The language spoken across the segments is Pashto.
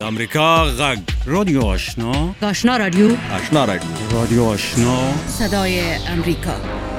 امریکا غږ رادیو آشنا آشنا رادیو رادیو آشنا صدای امریکا.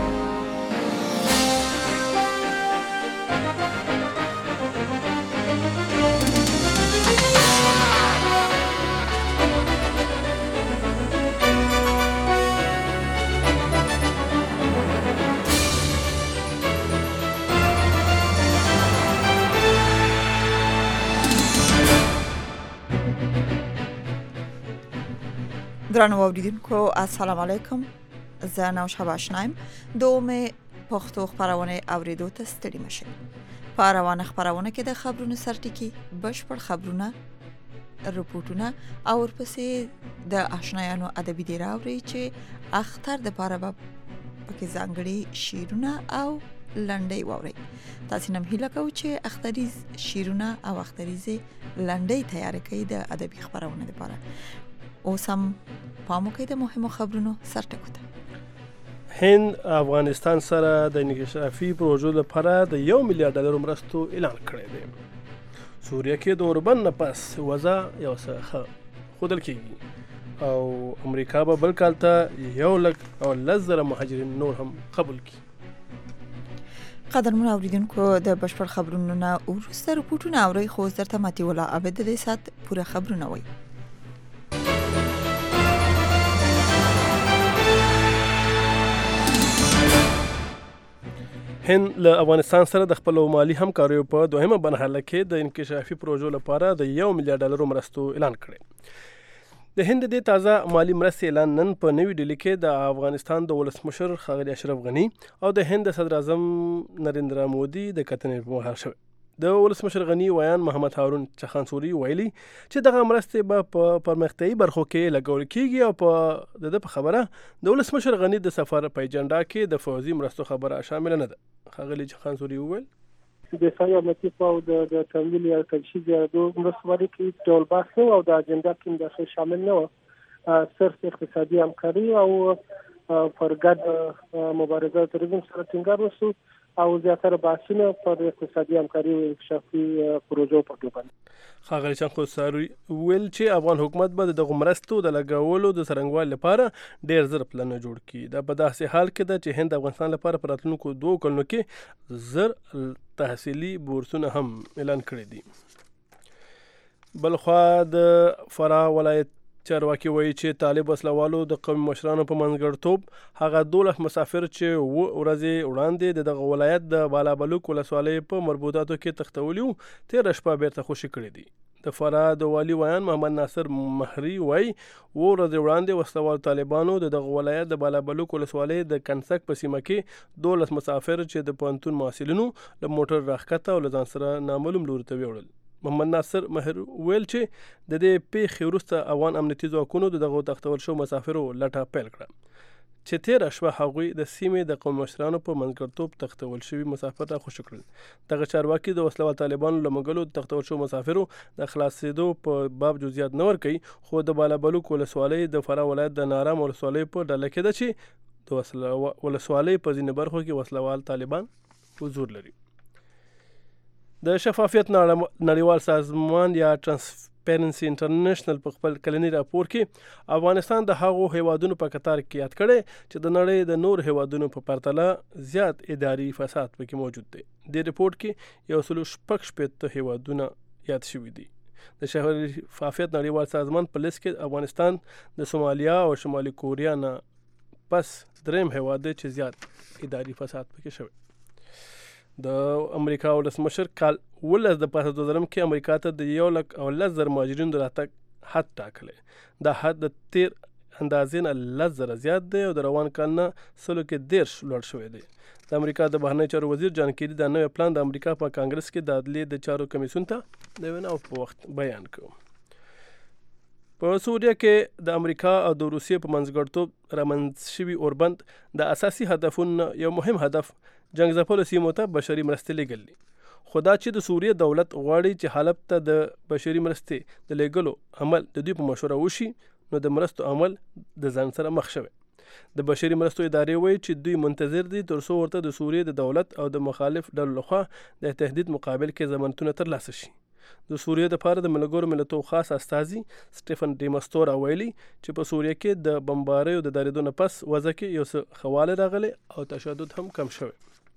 درنو اوریدونکو السلام علیکم. زه نوشابه آشنایم. دوم پښتو خبرونه اوریدو ته ستړي مشه. په روانه خبرونه کې د خبرونو سرټکی بشپړ خبرونه رپورټونه او ورپسې د آشنایانو ادبي دی راوړي چې اختر د پاره به پکې ځانګړي شیرونه او لنډۍ ووري. تاسو نن هیله کوم چې اختریز شیرونه او اختریزي لنډۍ تیار کړئ د ادبي خبرونه لپاره. اوس هم پامو کې د مهمو خبرونو سرټکو ته. هند افغانستان سره د انکشافي پروژو لپاره د $1 میلیارډ مرستو اعلان کړی دی. سوریه کې د اوربند نه پس وضع یو څه ښودل کېږي او امریکا به بل کال ته 110,000 مهاجرین نور هم قبول کړي. قدرمن اوریدونکو د بشپړ خبرونو نه وروسته رپورټونه اورئ، خو درته ماتي ولا عبد د سات پوره خبرونه وایي. هند له افغانستان سره د خپل مالی همکاریو په دویمه مرحله کې د انکشافي پروژو لپاره د $1 میلیارډ مرستو اعلان کړی. د هند د تازه مالی مرستې اعلان نن په نوې ډیلي کې د افغانستان د ولسمشر ښاغلي اشرف غني او د هند صدر اعظم نریندرا مودي د کتنې په مهال شوی. د ولسمشر غني ویان محمد هارون چخانسوري ویلي چې دغه مرستې به په پرمختیایي برخو کې لګول کېږي او په د خبره د ولسمشر غني د سفر په ایجنډا کې د فوزي مرستو خبره شامل نه ده. ښاغلي چخانسوري وویل د سایه امنیتي او د تمویل یا تجهیز د مرستو باندې کې ډول بحث او د اجنډا کې د شامل نه و. صرف اقتصادي همکاري او پر ګډ مبارزه ترڅنګ سره ټینګار وشو او زیاتره بحثونه پر اقتصادي همکاري او انکشافي پروژو په اړه باندې. ښاغلي چخانسوري ویل چې افغان حکومت به د مرستو د لګولو د څرنګوالي لپاره ډیر زر پلان جوړ کړي. دا په داسې حال کې ده چې هند افغانستان لپاره په راتلونکو 2 کلونو کې زر تحصیلي بورسونه هم اعلان کړي دي. بلخوا د فراه ولایت چارواکي وایي چې طالب وسلوالو د قومي مشرانو په منځګړیتوب هغه 12 مسافر چې ورځې وړاندې دغه ولایت د بالابلوک ولسوالۍ په مربوطاتو کې تښتولي وو 13 شپه بیرته خوشي کړي دي. د فراه د والي ویان محمد ناصر مهري وایي ورځې وړاندې وسلوال طالبانو دغه ولایت د بالابلوک ولسوالۍ د کنسک په سیمه کې 12 مسافر چې د پوهنتون محصلینو له موټر راښکته او له ځان سره نامعلوم لوري ته ویوړل. محمد ناصر مهر ویل چې د دې پیښې وروسته افغان امنیتي ځواکونو دغه تښتول شو مسافرو لټه پیل کړه چې 13 شپه هغوی د سیمې د قومي مشرانو په منځګړیتوب تښتول شوي مسافر راخوشي کړل. دغه چارواکي د وسلوال طالبانو له منګلو د تښتول شوو مسافرو د خلاصېدو په باب جزئیات نه ورکوي، خو د بالابلوک ولسوالۍ د فراه ولایت د نارام ولسوالۍ په ډله کې ده چې د ولسوالۍ په ځینې برخو کې وسلوال طالبان حضور لري. د شفافیت نړیوال سازمان یا ټرانسپیرنسي انټرنیشنل په خپل کلنی راپور کې افغانستان د هغو هیوادونو په قطار کې یاد کړی چې د نړۍ د نور هیوادونو په پرتله زیات اداري فساد پکې موجود دی. د ریپورت کې 166 هیوادونه یاد شوي دي. د شفافیت نړیوال سازمان په لیست کې افغانستان د سومالیا او شمالي کوریا نه پس دریم هیواد دی چې زیات اداري فساد پکې شوی. د امریکا ولسمشر کال 18 د 2000 کې امریکا ته د 110,000 مهاجرینو د راتګ حد ټاکلی. دا حد د تیر اندازې نه 10,000 زیات دی او د روان کال نه 100 کې 10 لوړ شوی دی. د امریکا د بهرنیو چارو وزیر جان کیری دا نوی پلان د امریکا په کانګرس کې د عدلیې د چارو کمیسیون ته د وینا په وخت بیان کړ. په سوریه کې د امریکا او د روسیې په منځګړیتوب رامنځته شوي اوربند د اساسي هدفونو یو مهم هدف جنگ ځپلو سیمو ته بشري مرستې لیږل دي. خو دا چې د سوریې دولت غواړي چې حلب ته د بشري مرستې د لیږلو عمل د دوی په مشوره وشي، نو د مرستو عمل د ځان سره مخ شوی. د بشري مرستو ادارې وایي چې دوی منتظر دي ترڅو ورته د سوریې د دولت او د مخالف ډلو لخوا د تهدید مقابل کې ضمانتونه ترلاسه شي. د سوریې دپاره د ملګرو ملتونو خاص استازي سټیفن ډیمستورا ویلي چې په سوریه کې د بمباریو د درېدو نه پس وضع کې یو څه ښه والی راغلی او تشدد هم کم شوی.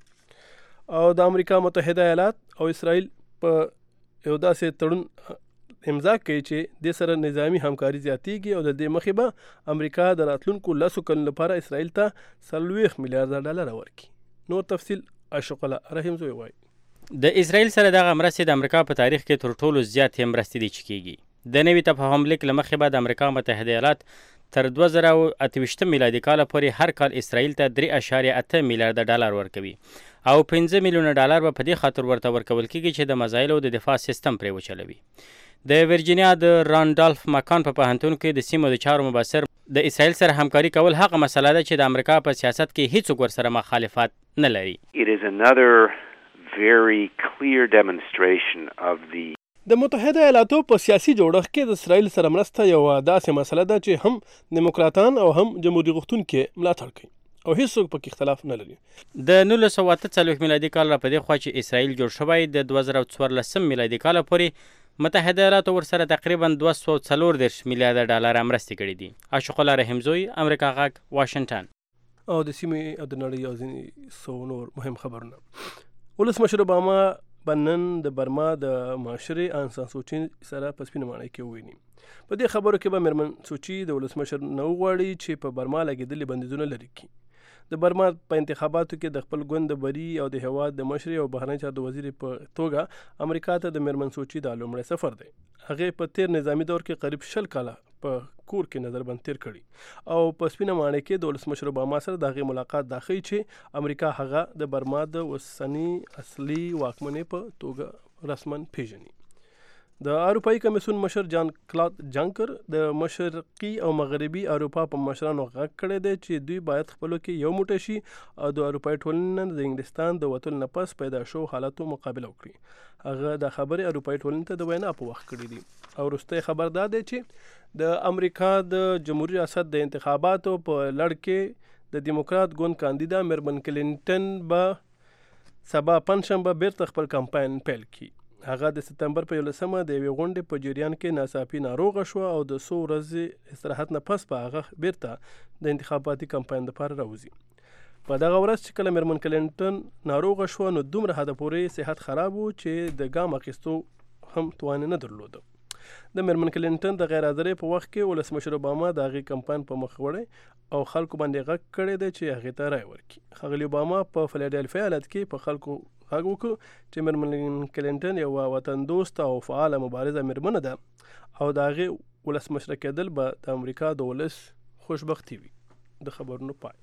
او د امریکا متحده ایالات او اسرائیل په یو داسې تړون امضا کوي چې د سره نظامی همکاري زیاتیږي او د دې مخې به امریکا د راتلونکو 10 کلونو لپاره اسرائیل ته 40 میلیارډ ډالر ورکړي. نور تفصیل اشق الله رحیم زوی وایي. د اسرائیل سره دغه مرستې د امریکا په تاریخ کې تر ټولو زیاتې مرستې دي چې کیږي. د نوي تفاهم لیک له مخې به د امریکا متحده ایالات تر 2028 میلادي کال پورې هر کال اسرائیل ته 3.8 میلیارډ ډالر ورکوي او 15 میلیونه ډالر به په دې خاطر ورته ورکول کیږي چې د مزایلو د دفاع سیستم پرې وچلوي. د ورجینیا د رانډالف مکان په پوهنتون کې د سیمو د چارو مبصر د اسرائیل سره همکاري کول هغه مسله ده چې د امریکا په سیاست کې هیڅوک ورسره مخالفت نه لري. It is another very clear demonstration of the د متحده ایالاتو په سیاسي جوړښت کې د اسرائیل سره مرسته یو داسې مسله ده چې هم دیموکراتان او هم جمهوریت غوښتونکي ملاتړ کوي او هیڅوک پکې اختلاف نه لري. د 1948 میلادي کال را په دې خوا چې اسرائیل جوړ شوی د 2014 میلادي کال پورې متحده ایالاتو ورسره تقریبا 240 میلیارډ ډالر مرستې کړې دي. اشق الله رحیم زوی، امریکا غږ، واشنگټن. او د سیمې او د نړۍ او ځینې څو نور مهم خبرونه. ولسمشر اوباما بنن د برما د معاشرې آن سان سوچي سره په سپینه ماڼۍ کې وویني. په دې خبرو کې به میرمن سوچي د ولسمشر نه وغواړي چې په برما لګېدلې بندیزونه لرې کړي. د برما په انتخاباتو کې د خپل ګوند د بري او د هېواد د مشرې او بهرني چارو د وزیر په توګه امریکا ته د میرمن سوچي دا لومړی سفر دی. هغې په تیر نظامي دور کې قریب 20 کاله په کور کې نظربند تیر کړي او په سپینه ماڼۍ کې د ولسمشر اوباما سره د هغې ملاقات دا ښیي چې امریکا هغه د برما د اوسني اصلي واکمنۍ په توګه رسما پیژني. د اروپایي کمیسیون مشر جان کلاود جانکر د مشرقي او مغربي اروپا په مشرانو غږ کړی دی چې دوی باید خپلو کې یو موټی شي او د اروپایي ټولنې د انګلستان د وتلو نه پس پیدا شو حالاتو مقابله وکړي. هغه د خبرې اروپایي ټولنې ته د وینا په وخت کړي دي. او وروستی خبر دا دی چې د امریکا د جمهوریت ریاست د انتخاباتو په لړ کې د دیموکرات ګوند کاندیدا میرمن کلینټن به سبا پنجشنبه بیرته خپل کمپاین پیل کړي. هغه د سپتمبر په 11مه د یوې غونډې په جریان کې ناڅاپي ناروغه شوه او د څو ورځې استراحت نه پس په هغه بیرته د انتخاباتي کمپاین لپاره راوځي. په دغه ورځ چې کله میرمن کلینټن ناروغه شوه نو دومره حده پورې صحت خراب و چې د ګام اخیستو هم توان نه درلوده. د میرمن کلینټن د غیر حاضرۍ په وخت کې ولسمشر اوباما د هغې کمپاین په مخ وړی او خلکو باندې غږ کړی دی چې هغې ته رایه ورکړي. ښاغلي اوباما په فیلاډلفیا ایالت کې په خلکو غږ وکړو چې میرمن کلینټن یوه وطن دوست او فعاله مبارزه میرمنه ده او د هغې ولسمشره کېدل به د امریکا د ولس خوشبختي وي. د خبرونو پای.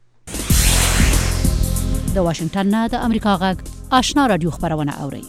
د واشنگټن نه د امریکا غږ آشنا رادیو خبرونه اوري.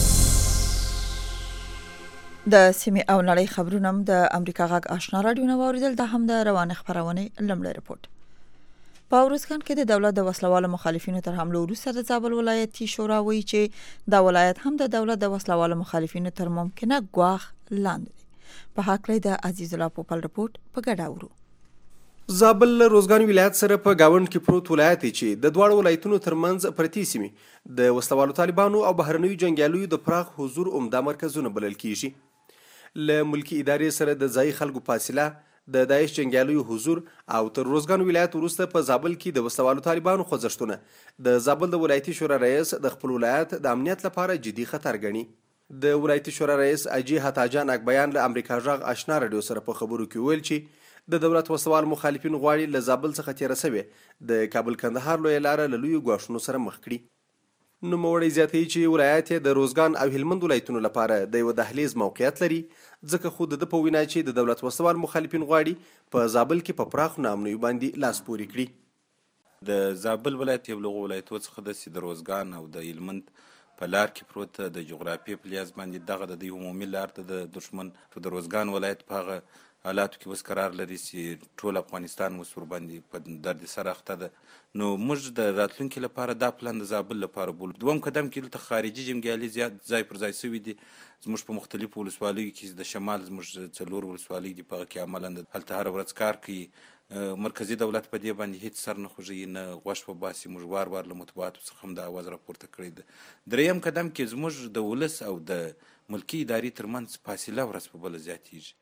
د سیمې او نړۍ خبرونه د امریکا غږ آشنا رادیو نه واوریدل. دا هم د روانه خبرونه لمړی رپورت. په ورځکان کې د دولت د وسلوالو مخالفینو تر حمله وروسته د زابل ولایتي شورا وایي چې دا ولایت هم د دولت د وسلوالو مخالفینو تر ممکنه ګواښ لاندې دی. په هکله د عزیز الله پوپل رپورت په ګډه اورو. زابل له روزګان ولایت سره په گاوند کې پروت ولایت چې د دواړو ولایتونو ترمنځ پرتې سیمې د وسلوالو طالبانو او بهرنیو جنګیالیو د پراخ حضور عمده مرکزونه بلل کیږي. له ملکی ادارې سره د ځای خلکو فاصله، د داعش جنګیالیو حضور او تر روزګان ولایت وروسته په زابل کې د وسلوالو طالبانو خوځښتونه د زابل د ولایتي شورا رئیس د خپل ولایت د امنیت لپاره جدي خطر ګڼي. د ولایتي شورا رئیس اجي حتاجان اکبیان له امریکا غږ آشنا رادیو سره په خبرو کې ویل چې د دولت وسوال مخالفین غواړي له زابل څخه تیر شوی د کابل کندهار لوی لار له لوی غواښونو سره مخ کړي. نو موړی زیاتوي چې ولایت د روزګان او هلمند ولایتونو لپاره د یو دهلیز موقعیت لري، ځکه خو د په وینا چې د دولت وسوال مخالفین غواړي په زابل کې په پراخ نامنوي باندې لاس پوري کړي. د زابل ولایت یو لغو ولایتو څخه د روزګان او د هلمند په لار کې پروت د جغرافیې په لیاز باندې دغه د عمومي لار ته د دشمن د روزګان ولایت په هغه حالاتو کې اوس قرار لري چې ټول افغانستان اوس ورباندې په درد سره اخته ده. نو موږ د راتلونکي لپاره دا پلان د زابل لپاره بولو. دوم قدم کې دلته خارجي جنګیالي زیات ځای پر ځای شوي دي. زموږ په مختلفو ولسوالیو کې د شمال زموږ 4 ولسوالۍ دي، په هغه کې عملا هلته هره ورځ کار کوي. مرکزي دولت په دې باندې هیڅ سر نه خوږوي، نه غوږ په باسي. موږ وار له مطبوعاتو څخه هم د اواز راپورته کړی ده. دریم قدم کې زموږ د ولس او د ملکی ادارې ترمنځ فاصله ورځ په بله زیاتیږي.